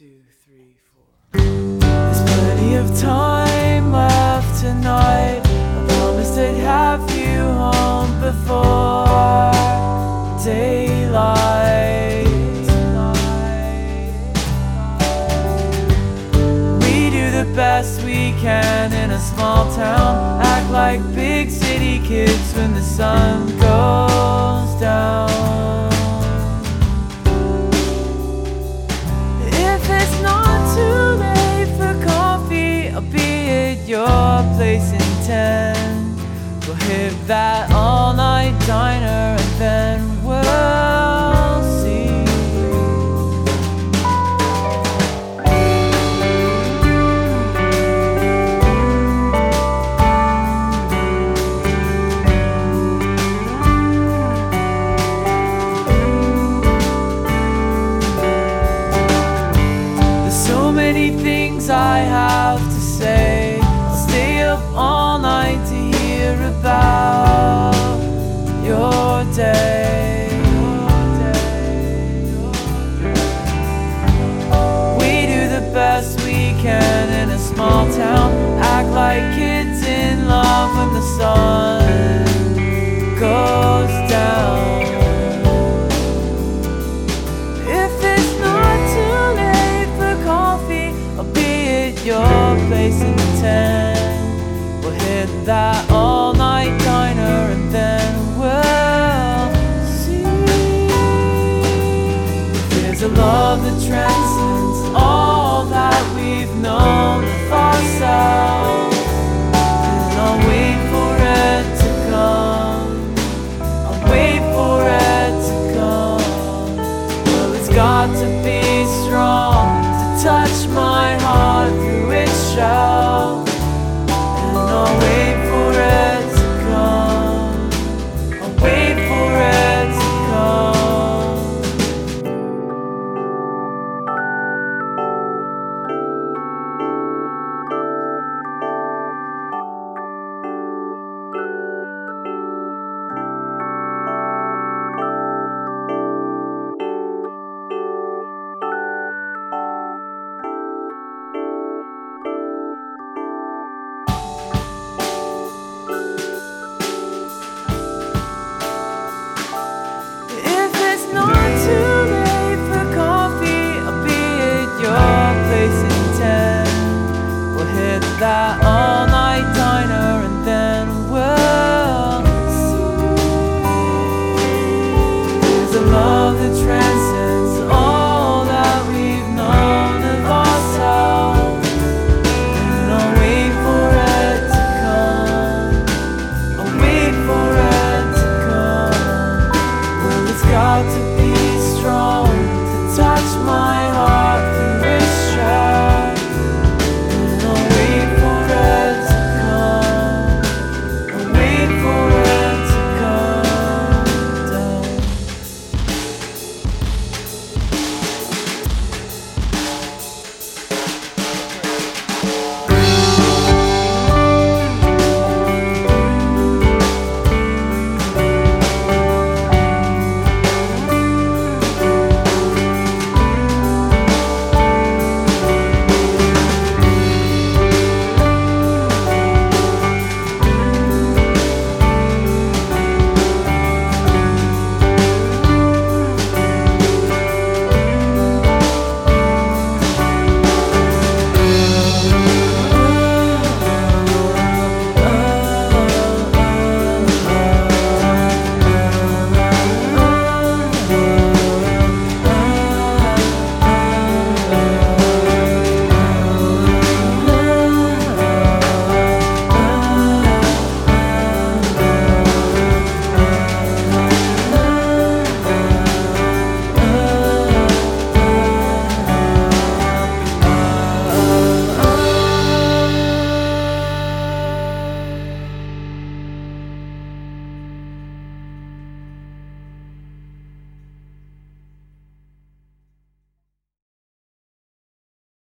2, 3, 4. There's plenty of time left tonight. I promised I'd have you home before daylight. We do the best we can in a small town, act like big city kids when the sun goes down. Your place in 10. We'll hit that all-night diner and then we'll see. There's so many things I have to say. All night to hear about your day. We do the best we can in a small town, act like kids in love when the sun goes down. If it's not too late for coffee, I'll be at your place in 10. We'll hit that